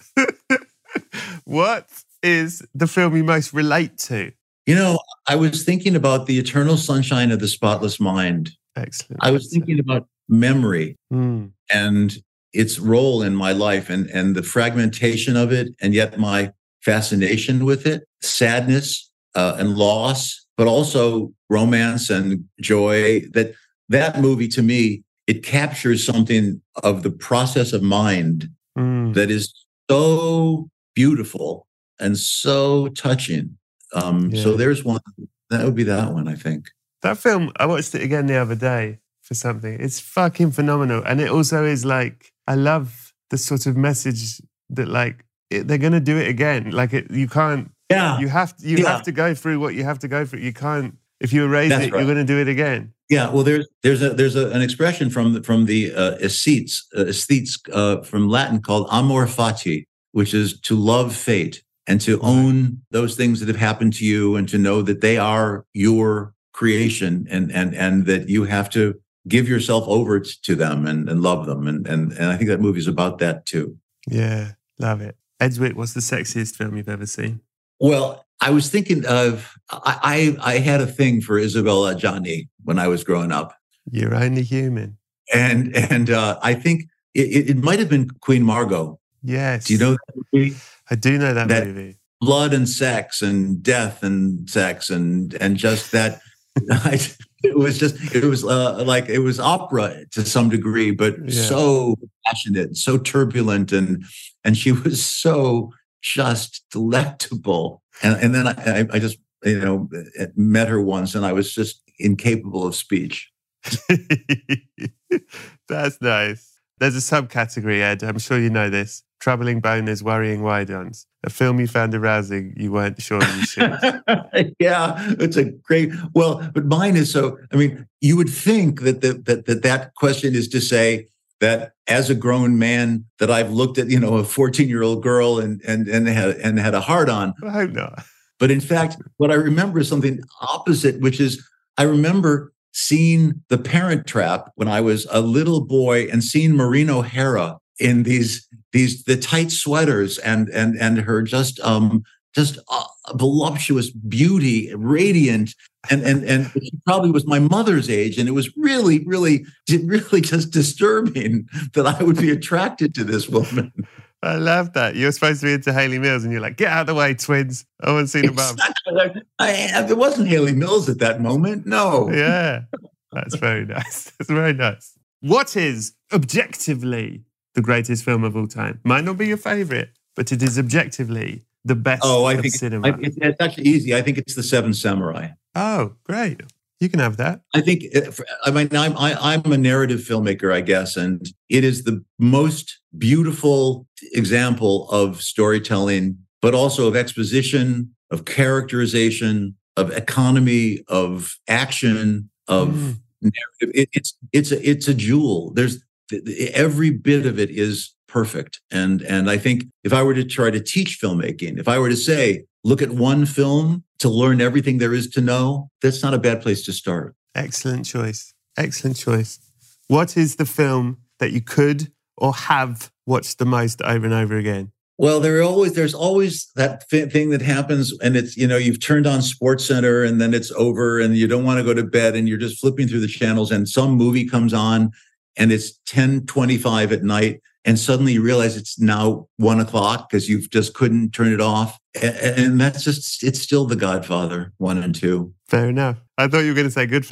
What is the film you most relate to? I was thinking about The Eternal Sunshine of the Spotless Mind. Excellent. I was thinking about memory and its role in my life, and the fragmentation of it, and yet my fascination with it, sadness and loss, but also romance and joy. That movie, to me, it captures something of the process of mind that is so beautiful and so touching. So there's one. That would be that one, I think. That film, I watched it again the other day for something. It's fucking phenomenal. And it also is like, I love the sort of message that they're going to do it again. You can't, you have to go through what you have to go through. You can't, if you erase it, you're going to do it again. Yeah. Well, there's an expression from the aesthetes from Latin called amor fati, which is to love fate and to own those things that have happened to you, and to know that they are your creation, and that you have to give yourself over to them and love them. And I think that movie's about that too. Yeah, love it. Edgewick, what's the sexiest film you've ever seen? Well, I was thinking of, I had a thing for Isabella Adjani when I was growing up. You're only human. And I think it might have been Queen Margot. Yes. Do you know that movie? I do know that movie. Blood and sex and death and sex and just that. It was opera to some degree, but so passionate, so turbulent, and she was so just delectable. And then I just met her once, and I was just incapable of speech. That's nice. There's a subcategory, Ed. I'm sure you know this. Troubling boners, worrying wide-ons. A film you found arousing, you weren't sure you should. Yeah, it's a great. Well, but mine is so. I mean, you would think that question is to say that as a grown man, that I've looked at a 14-year-old girl and had a hard on. I hope not. But in fact, what I remember is something opposite, which is I remember seeing The Parent Trap when I was a little boy, and seeing Maureen O'Hara in the tight sweaters and her just voluptuous beauty, radiant, and she probably was my mother's age, and it was really just disturbing that I would be attracted to this woman. I love that. You're supposed to be into Hayley Mills, and you're like, get out of the way, twins. I want to see the mum. It wasn't Hayley Mills at that moment. No. Yeah, that's very nice. That's very nice. What is objectively the greatest film of all time? Might not be your favorite, but it is objectively the best of cinema. It's actually easy. I think it's The Seven Samurai. Oh, great. You can have that. I think, I'm a narrative filmmaker, I guess, and it is the most beautiful example of storytelling, but also of exposition, of characterization, of economy, of action, of narrative. It's a jewel. There's every bit of it is perfect. And I think if I were to try to teach filmmaking, if I were to say, look at one film to learn everything there is to know, that's not a bad place to start. Excellent choice. Excellent choice. What is the film that you could or have watched the most over and over again? Well, there's always that thing that happens, and it's, you've turned on SportsCenter and then it's over and you don't want to go to bed and you're just flipping through the channels and some movie comes on and it's 10:25 at night. And suddenly you realize it's now 1 o'clock because you just couldn't turn it off. And that's just, it's still The Godfather 1 and 2. Fair enough. I thought you were going to say Goodfellas.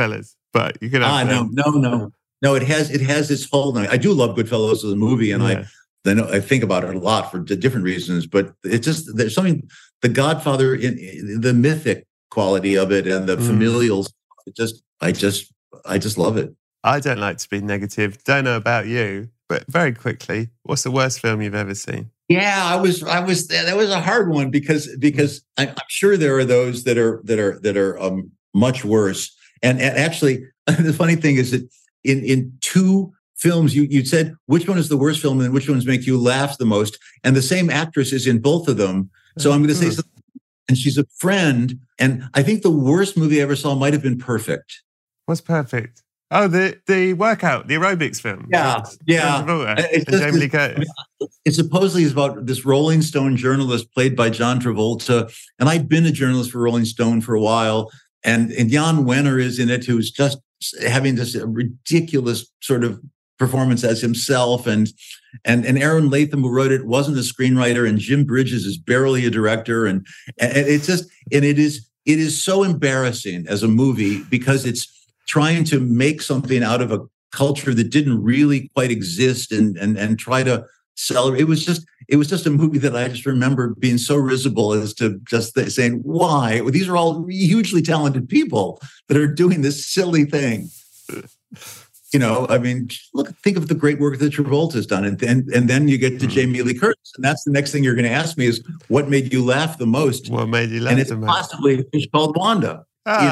but you can have no. It has its whole. I do love Goodfellas as a movie, and I think about it a lot for different reasons. But it's just there's something The Godfather in the mythic quality of it and the familial. I just love it. I don't like to be negative. Don't know about you, but very quickly, what's the worst film you've ever seen? Yeah, I was. That was a hard one because I'm sure there are those that are much worse. And actually, the funny thing is that in two films, you said which one is the worst film and which ones make you laugh the most, and the same actress is in both of them. So I'm going to say something. And she's a friend. And I think the worst movie I ever saw might have been Perfect. What's Perfect? Oh, the workout, the aerobics film. Yeah. Jamie Lee Curtis. It supposedly is about this Rolling Stone journalist played by John Travolta. And I'd been a journalist for Rolling Stone for a while. And Jan Wenner is in it, who's just having this ridiculous sort of performance as himself. And Aaron Latham, who wrote it, wasn't a screenwriter. And Jim Bridges is barely a director. And it's just, and it is so embarrassing as a movie because it's trying to make something out of a culture that didn't really quite exist and try to celebrate. It was just a movie that I just remember being so risible as to just saying, why? These are all hugely talented people that are doing this silly thing. You know, I mean, think of the great work that Travolta's done. And then you get to Jamie Lee Curtis. And that's the next thing you're going to ask me is, what made you laugh the most? What made you laugh the most? And it's possibly A Fish Called Wanda.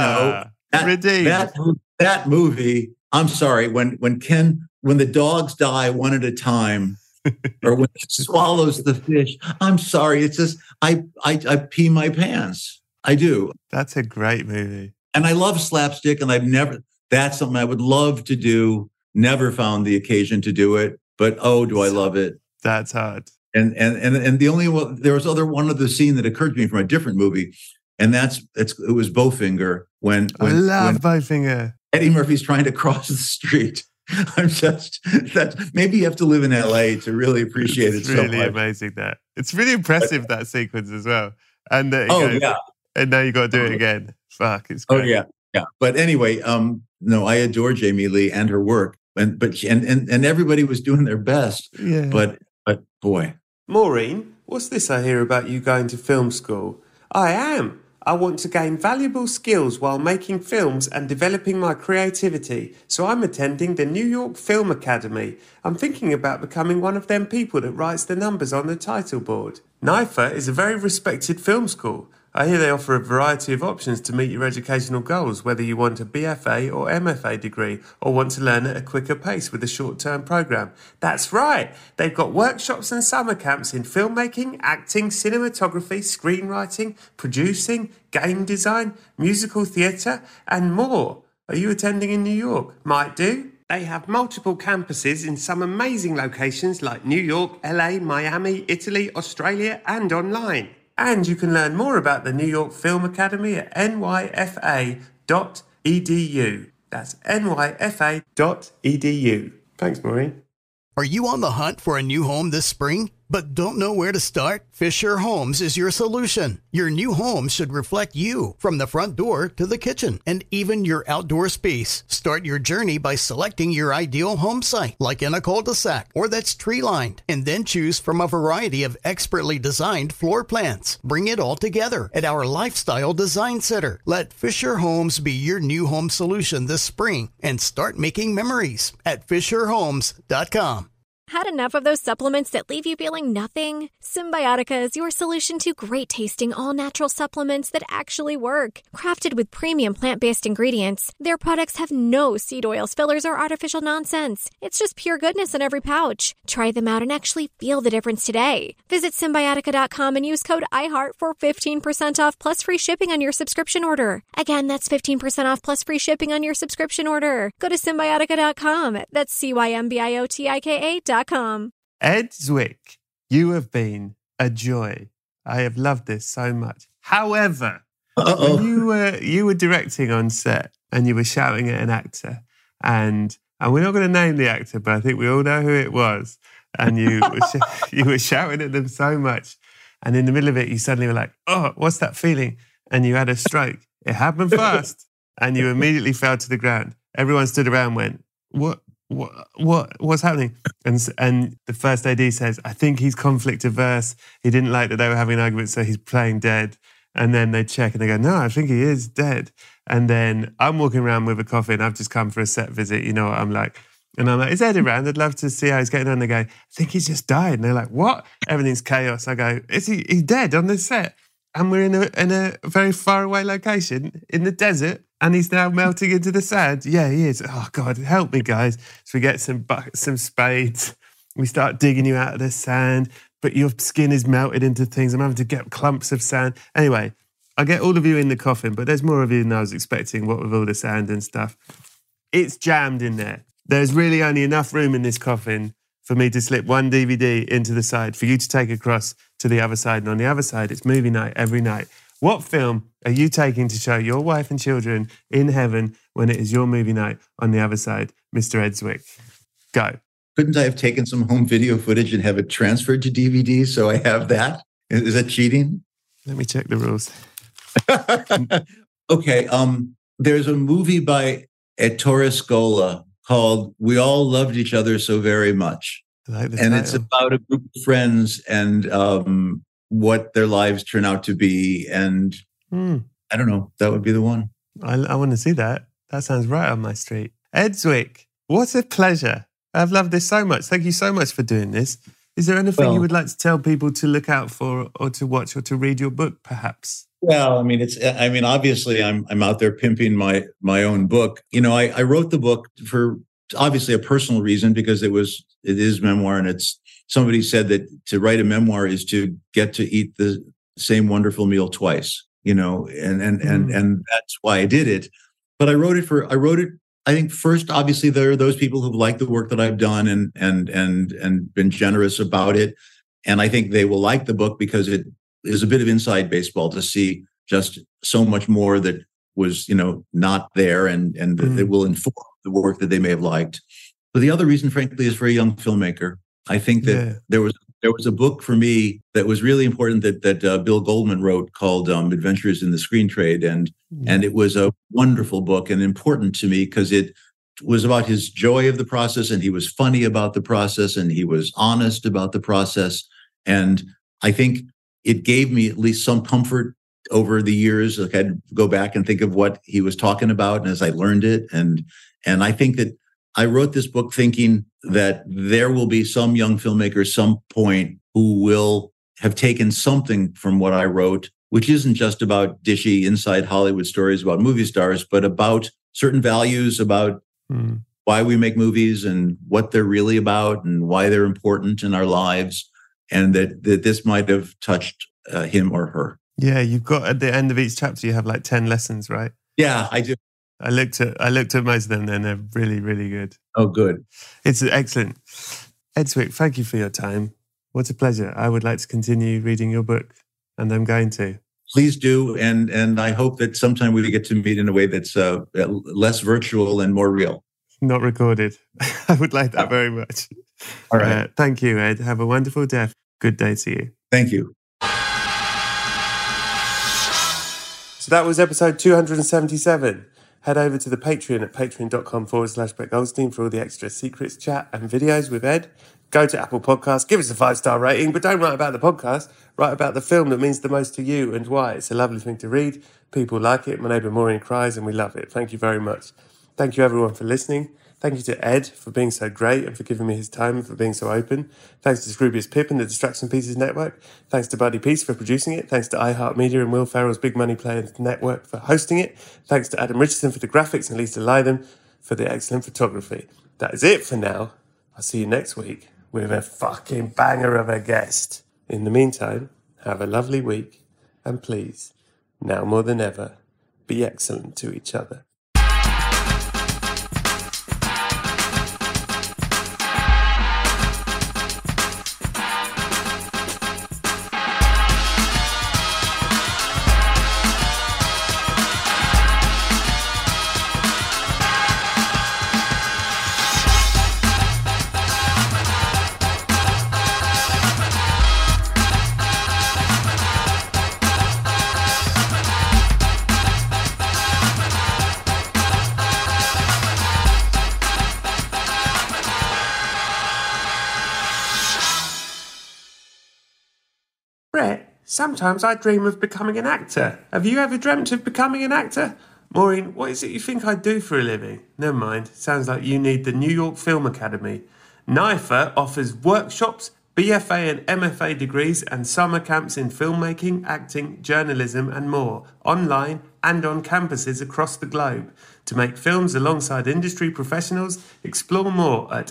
That movie, I'm sorry, when the dogs die one at a time, or when it swallows the fish, I'm sorry. It's just, I pee my pants. I do. That's a great movie. And I love slapstick, and that's something I would love to do. Never found the occasion to do it, but do I love it. That's hard. And the only one, there was one other scene that occurred to me from a different movie. And it was Bowfinger when I love Bowfinger. Eddie Murphy's trying to cross the street. Maybe you have to live in LA to really appreciate it so much. It's really amazing that. It's really impressive, that sequence as well. And yeah. And now you got to do it again. Fuck, it's great. Oh yeah. But anyway, no, I adore Jamie Lee and her work. And everybody was doing their best. Yeah. But boy. Maureen, what's this I hear about you going to film school? I am. I want to gain valuable skills while making films and developing my creativity, so I'm attending the New York Film Academy. I'm thinking about becoming one of them people that writes the numbers on the title board. NYFA is a very respected film school. I hear they offer a variety of options to meet your educational goals, whether you want a BFA or MFA degree or want to learn at a quicker pace with a short-term program. That's right! They've got workshops and summer camps in filmmaking, acting, cinematography, screenwriting, producing, game design, musical theatre, and more. Are you attending in New York? Might do. They have multiple campuses in some amazing locations like New York, LA, Miami, Italy, Australia, and online. And you can learn more about the New York Film Academy at nyfa.edu. That's nyfa.edu. Thanks, Maureen. Are you on the hunt for a new home this spring, but don't know where to start? Fisher Homes is your solution. Your new home should reflect you, from the front door to the kitchen, and even your outdoor space. Start your journey by selecting your ideal home site, like in a cul-de-sac or that's tree-lined, and then choose from a variety of expertly designed floor plans. Bring it all together at our Lifestyle Design Center. Let Fisher Homes be your new home solution this spring and start making memories at FisherHomes.com. Had enough of those supplements that leave you feeling nothing? Symbiotica is your solution to great-tasting, all-natural supplements that actually work. Crafted with premium plant-based ingredients, their products have no seed oils, fillers, or artificial nonsense. It's just pure goodness in every pouch. Try them out and actually feel the difference today. Visit Symbiotica.com and use code IHEART for 15% off plus free shipping on your subscription order. Again, that's 15% off plus free shipping on your subscription order. Go to Symbiotica.com. That's Symbiotika.com. Ed Zwick, you have been a joy. I have loved this so much. However, when you were directing on set and you were shouting at an actor, and we're not going to name the actor, but I think we all know who it was, and you were shouting at them so much, and in the middle of it, you suddenly were like, "Oh, what's that feeling?" And you had a stroke. It happened fast, and you immediately fell to the ground. everyone stood around and went, what's happening? And the first AD says, I think he's conflict averse. He didn't like that they were having an argument, so he's playing dead. And then they check and they go, no, I think he is dead. And then I'm walking around with a coffee and I've just come for a set visit. You know what I'm like? And I'm like, is Ed around? I'd love to see how he's getting on. They go, I think he's just died. And they're like, what? Everything's chaos. I go, he's dead on this set? And we're in a very far away location in the desert and he's now melting into the sand. Yeah, he is. Oh, God, help me, guys. So we get some spades. We start digging you out of the sand, but your skin is melted into things. I'm having to get clumps of sand. Anyway, I get all of you in the coffin, but there's more of you than I was expecting, what with all the sand and stuff. It's jammed in there. There's really only enough room in this coffin for me to slip one DVD into the side for you to take across to the other side. And on the other side, it's movie night every night. What film are you taking to show your wife and children in heaven when it is your movie night on the other side, Mr. Ed Zwick? Go. Couldn't I have taken some home video footage and have it transferred to DVD so I have that? Is that cheating? Let me check the rules. Okay. There's a movie by Ettore Scola called We All Loved Each Other So Very Much. Like and it's about a group of friends and what their lives turn out to be. And I don't know, that would be the one. I want to see that. That sounds right on my street. Ed Zwick, what a pleasure. I've loved this so much. Thank you so much for doing this. Is there anything you would like to tell people to look out for or to watch or to read your book, perhaps? Well, obviously I'm out there pimping my own book. You know, I wrote the book for obviously a personal reason because it is memoir, and it's somebody said that to write a memoir is to get to eat the same wonderful meal twice, you know, and that's why I did it. But I wrote it, I think first, obviously there are those people who've liked the work that I've done and been generous about it. And I think they will like the book because it is a bit of inside baseball to see just so much more that was, you know, not there and it will inform the work that they may have liked. But the other reason, frankly, is for a young filmmaker. I think that there was a book for me that was really important that Bill Goldman wrote called Adventures in the Screen Trade. And it was a wonderful book and important to me because it was about his joy of the process, and he was funny about the process, and he was honest about the process. And I think it gave me at least some comfort over the years. Like I'd go back and think of what he was talking about, and as I learned it, and I think that I wrote this book thinking that there will be some young filmmakers some point who will have taken something from what I wrote, which isn't just about dishy inside Hollywood stories about movie stars, but about certain values, about why we make movies and what they're really about and why they're important in our lives, and that this might have touched him or her. Yeah, you've got at the end of each chapter, you have like 10 lessons, right? Yeah, I do. I looked at most of them and they're really, really good. Oh, good. It's excellent. Ed Zwick, thank you for your time. What a pleasure. I would like to continue reading your book, and I'm going to. Please do. And I hope that sometime we get to meet in a way that's less virtual and more real. Not recorded. I would like that very much. All right. Thank you, Ed. Have a wonderful day. Good day to you. Thank you. So that was episode 277. Head over to the Patreon at patreon.com/Brett Goldstein for all the extra secrets, chat and videos with Ed. Go to Apple Podcasts, give us a 5-star rating, but don't write about the podcast. Write about the film that means the most to you and why. It's a lovely thing to read. People like it. My neighbour Maureen cries and we love it. Thank you very much. Thank you everyone for listening. Thank you to Ed for being so great and for giving me his time and for being so open. Thanks to Scroobius Pip and the Distraction Pieces Network. Thanks to Buddy Peace for producing it. Thanks to iHeartMedia and Will Ferrell's Big Money Players Network for hosting it. Thanks to Adam Richardson for the graphics and Lisa Lytham for the excellent photography. That is it for now. I'll see you next week with a fucking banger of a guest. In the meantime, have a lovely week and please, now more than ever, be excellent to each other. Sometimes I dream of becoming an actor. Have you ever dreamt of becoming an actor? Maureen, what is it you think I do for a living? Never mind, sounds like you need the New York Film Academy. NYFA offers workshops, BFA and MFA degrees and summer camps in filmmaking, acting, journalism and more, online and on campuses across the globe. To make films alongside industry professionals, explore more at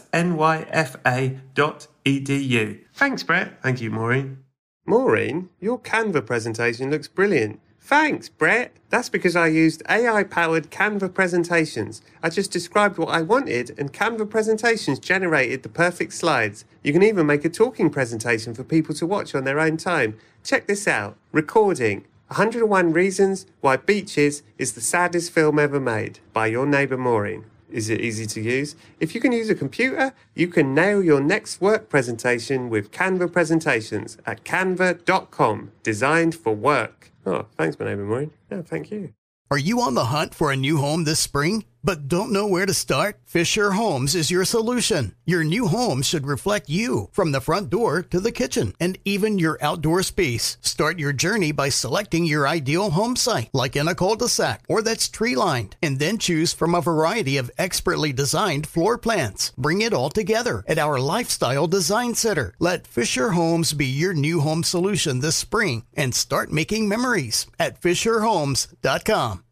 nyfa.edu. Thanks, Brett. Thank you, Maureen. Maureen, your Canva presentation looks brilliant. Thanks, Brett. That's because I used AI-powered Canva presentations. I just described what I wanted and Canva presentations generated the perfect slides. You can even make a talking presentation for people to watch on their own time. Check this out. Recording. 101 Reasons Why Beaches is the Saddest Film Ever Made by your neighbour Maureen. Is it easy to use? If you can use a computer, you can nail your next work presentation with Canva presentations at canva.com, designed for work. Oh, thanks, my neighbour Maureen. No, thank you. Are you on the hunt for a new home this spring, but don't know where to start? Fisher Homes is your solution. Your new home should reflect you, from the front door to the kitchen, and even your outdoor space. Start your journey by selecting your ideal home site, like in a cul-de-sac or that's tree-lined, and then choose from a variety of expertly designed floor plans. Bring it all together at our Lifestyle Design Center. Let Fisher Homes be your new home solution this spring and start making memories at fisherhomes.com.